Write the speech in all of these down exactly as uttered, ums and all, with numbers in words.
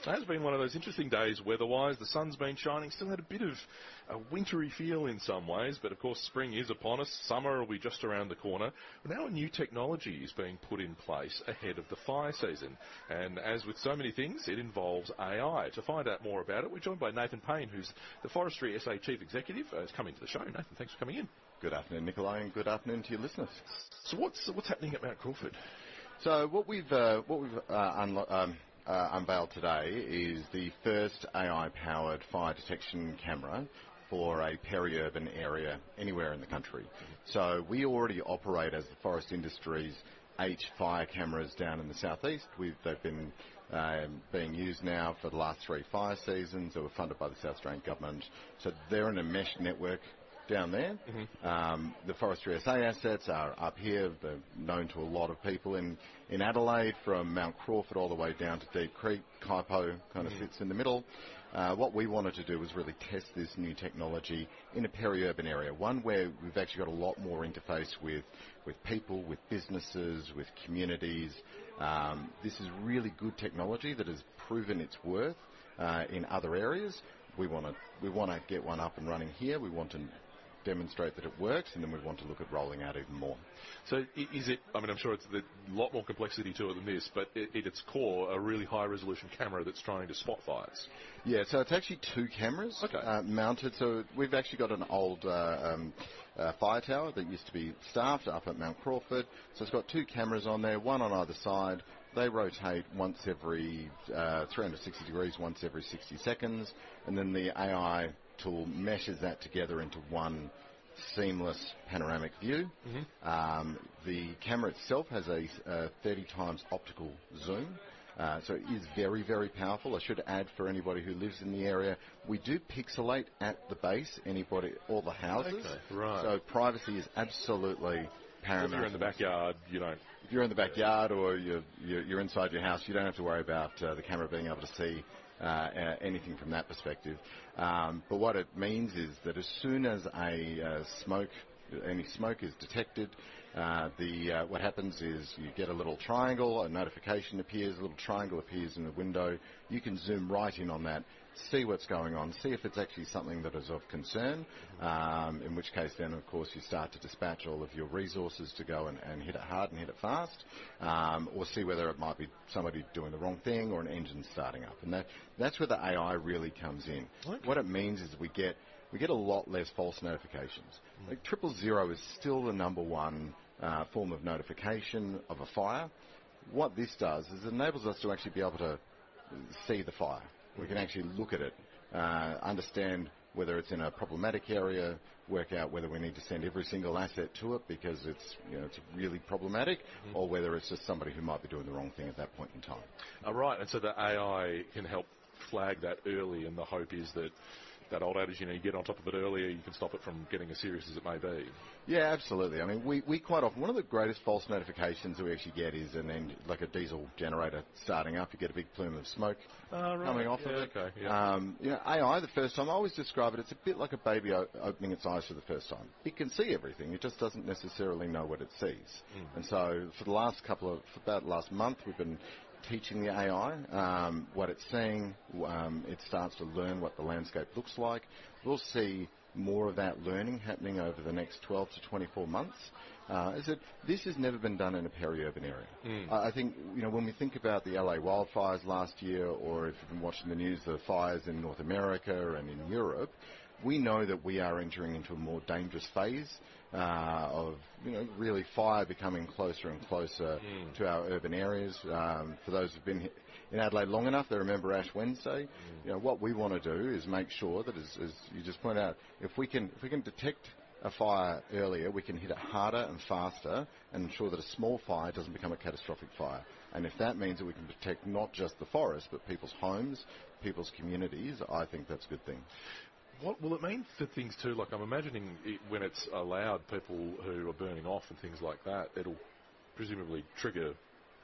It has been one of those interesting days weather-wise. The sun's been shining, still had a bit of a wintry feel in some ways, but of course spring is upon us. Summer will be just around the corner. But now a new technology is being put in place ahead of the fire season. And as with so many things, it involves A I. To find out more about it, we're joined by Nathan Payne, who's the Forestry S A Chief Executive. Uh, is coming to the show. Nathan, thanks for coming in. Good afternoon, Nikolai, and good afternoon to your listeners. So what's what's happening at Mount Crawford? So what we've uh, what we've uh, unlo- um, uh, unveiled today is the first A I-powered fire detection camera for a peri-urban area anywhere in the country. So we already operate as the forest industry's eight fire cameras down in the southeast. We've, they've been um, being used now for the last three fire seasons. They were funded by the South Australian Government. So they're in a mesh network down there. Mm-hmm. Um, the Forestry S A assets are up here. They're known to a lot of people in, in Adelaide, from Mount Crawford all the way down to Deep Creek. Kaipo kind of mm-hmm. sits in the middle. Uh, what we wanted to do was really test this new technology in a peri-urban area, one where we've actually got a lot more interface with, with people, with businesses, with communities. Um, this is really good technology that has proven its worth uh, in other areas. We want to we want to get one up and running here. We want to demonstrate that it works, and then we want to look at rolling out even more. So is it, I mean, I'm sure it's a lot more complexity to it than this, but at its core, a really high-resolution camera that's trying to spot fires? Yeah, so it's actually two cameras okay. uh, mounted. So we've actually got an old uh, um, uh, fire tower that used to be staffed up at Mount Crawford. So it's got two cameras on there, one on either side. They rotate once every uh, three hundred sixty degrees, once every sixty seconds, and then the A I tool meshes that together into one seamless panoramic view. Mm-hmm. Um, the camera itself has a uh, thirty times optical zoom, uh, so it is very, very powerful. I should add, for anybody who lives in the area, we do pixelate at the base, anybody, all the houses. Okay, right. So privacy is absolutely paramount. If you're in the backyard, you don't... If you're in the backyard or you're, you're, you're inside your house, you don't have to worry about uh, the camera being able to see uh, uh, anything from that perspective. Um, but what it means is that as soon as a uh, smoke, any smoke is detected, uh, the uh, what happens is you get a little triangle, a notification appears, a little triangle appears in the window. You can zoom right in on that, see what's going on, see if it's actually something that is of concern, um, in which case then, of course, you start to dispatch all of your resources to go and, and hit it hard and hit it fast, um, or see whether it might be somebody doing the wrong thing or an engine starting up. And that, that's where the A I really comes in. Okay. What it means is we get we get a lot less false notifications. Mm. Like triple zero is still the number one uh, form of notification of a fire. What this does is it enables us to actually be able to see the fire. We can actually look at it, uh, understand whether it's in a problematic area, work out whether we need to send every single asset to it because it's, you know, it's really problematic, mm-hmm. or whether it's just somebody who might be doing the wrong thing at that point in time. Oh, right, and so the A I can help flag that early, and the hope is that that old adage, you know, you get on top of it earlier, you can stop it from getting as serious as it may be. Yeah, absolutely. I mean, we, we quite often, one of the greatest false notifications that we actually get is an end, like a diesel generator starting up, you get a big plume of smoke oh, right. coming off yeah, of it. Okay, yeah. Um, you know, A I, the first time, I always describe it, it's a bit like a baby o- opening its eyes for the first time. It can see everything, it just doesn't necessarily know what it sees. Mm. And so for the last couple of, for about the last month, we've been teaching the A I um, what it's seeing. Um, it starts to learn what the landscape looks like. We'll see more of that learning happening over the next twelve to twenty-four months. Uh, is that this has never been done in a peri-urban area. Mm. I think, you know, when we think about the L A wildfires last year, or if you've been watching the news, the fires in North America and in Europe, we know that we are entering into a more dangerous phase uh, of, you know, really fire becoming closer and closer mm. to our urban areas. Um, for those who've been in Adelaide long enough, they remember Ash Wednesday. Mm. You know, what we want to do is make sure that, as, as you just pointed out, if we can if we can detect a fire earlier, we can hit it harder and faster and ensure that a small fire doesn't become a catastrophic fire. And if that means that we can protect not just the forest, but people's homes, people's communities, I think that's a good thing. What will it mean for things too? Like, I'm imagining it, when it's allowed people who are burning off and things like that, it'll presumably trigger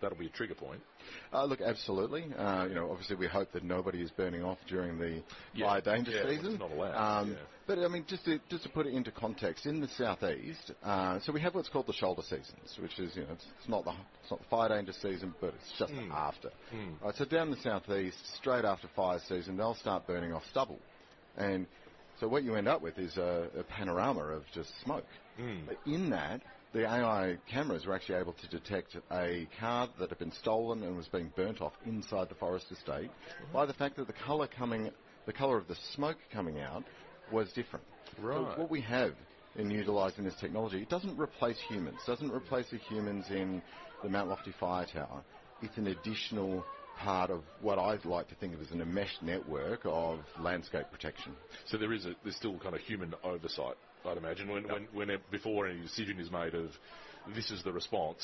that'll be a trigger point. Uh, look, absolutely. Uh, you know, obviously we hope that nobody is burning off during the yeah. fire danger yeah, season. Well, it's not allowed. Um, yeah. But I mean, just to just to put it into context, in the southeast, uh, so we have what's called the shoulder seasons, which is you know it's, it's not the it's not the fire danger season, but it's just mm. after. Mm. Right, so down the southeast, straight after fire season, they'll start burning off stubble, and so what you end up with is a, a panorama of just smoke. Mm. But in that, the A I cameras were actually able to detect a car that had been stolen and was being burnt off inside the forest estate mm-hmm. by the fact that the colour coming, the colour of the smoke coming out was different. Right. So what we have in utilising this technology, it doesn't replace humans. It doesn't replace the humans in the Mount Lofty Fire Tower. It's an additional part of what I'd like to think of as an enmeshed network of landscape protection. So there is a, there's still kind of human oversight, I'd imagine, when, yep. when, when it, before any decision is made of this is the response,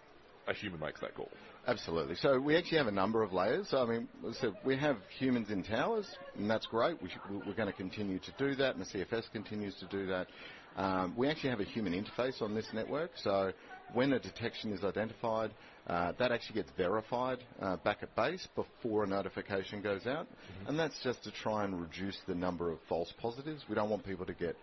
a human makes that call. Absolutely. So we actually have a number of layers. So, I mean, so we have humans in towers, and that's great. We should, we're going to continue to do that, and the C F S continues to do that. Um, we actually have a human interface on this network. So when a detection is identified, uh, that actually gets verified uh, back at base before a notification goes out. Mm-hmm. And that's just to try and reduce the number of false positives. We don't want people to get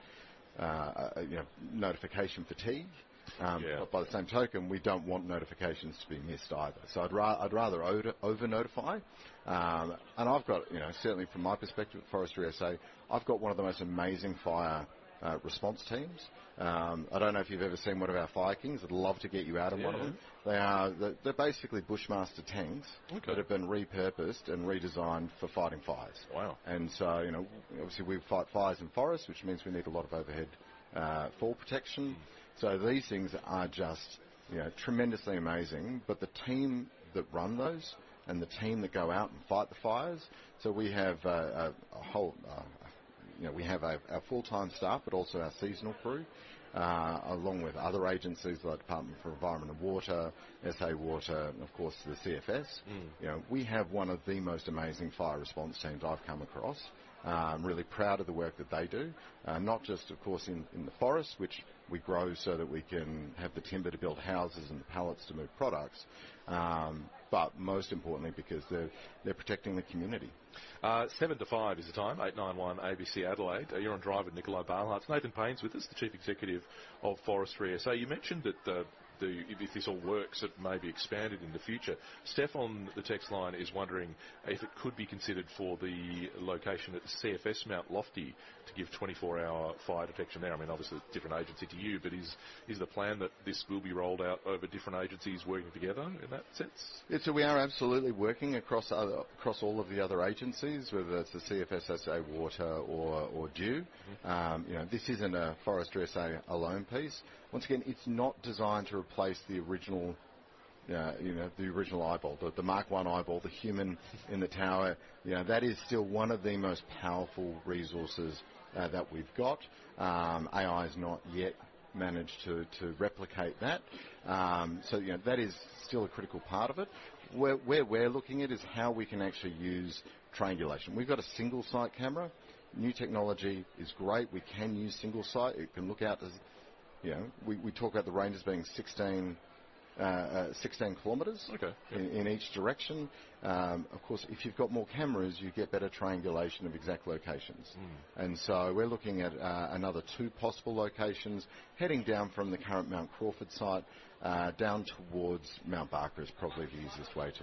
uh, you know, notification fatigue. Um, yeah. But by the same token, we don't want notifications to be missed either. So I'd, ra- I'd rather over-notify. Um, and I've got, you know, certainly from my perspective at Forestry S A, I've got one of the most amazing fire uh, response teams. Um, I don't know if you've ever seen one of our Fire Kings. I'd love to get you out in yeah. one of them. They are, they're basically Bushmaster tanks okay. that have been repurposed and redesigned for fighting fires. Wow. And so, you know, obviously we fight fires in forests, which means we need a lot of overhead uh, fall protection. Mm. So these things are just, you know, tremendously amazing. But the team that run those and the team that go out and fight the fires, so we have uh, a, a whole, uh, you know, we have a, our full-time staff, but also our seasonal crew, uh, along with other agencies like Department for Environment and Water, S A Water, and of course the C F S. Mm. You know, we have one of the most amazing fire response teams I've come across. Uh, I'm really proud of the work that they do, uh, not just, of course, in, in the forest, which we grow so that we can have the timber to build houses and the pallets to move products, um, but most importantly because they're, they're protecting the community. Uh, seven to five is the time, eight nine one A B C Adelaide. Uh, you're on Drive with Nikolai Barnhart. Nathan Payne's with us, the Chief Executive of Forestry S A. You mentioned that uh, the, if this all works, it may be expanded in the future. Steph on the text line is wondering if it could be considered for the location at the C F S Mount Lofty to give twenty-four hour fire detection there. I mean, obviously it's a different agency to you, but is is the plan that this will be rolled out over different agencies working together in that sense? Yeah, so we are absolutely working across other, across all of the other agencies, whether it's the C F S, S A Water or, or D U. Mm-hmm. Um, you know, this isn't a Forestry S A alone piece. Once again, it's not designed to replace the original, uh, you know, the original eyeball, the, the Mark one eyeball, the human in the tower. You know, that is still one of the most powerful resources uh, that we've got. Um, A I has not yet managed to, to replicate that. Um, so, you know, that is still a critical part of it. Where, where we're looking at is how we can actually use triangulation. We've got a single site camera. New technology is great. We can use single site. It can look out as, you know, we, we talk about the ranges being sixteen, uh, uh, sixteen kilometres okay. yep. in, in each direction. Um, of course, if you've got more cameras, you get better triangulation of exact locations. Mm. And so we're looking at uh, another two possible locations, heading down from the current Mount Crawford site uh, down towards Mount Barker is probably the easiest way to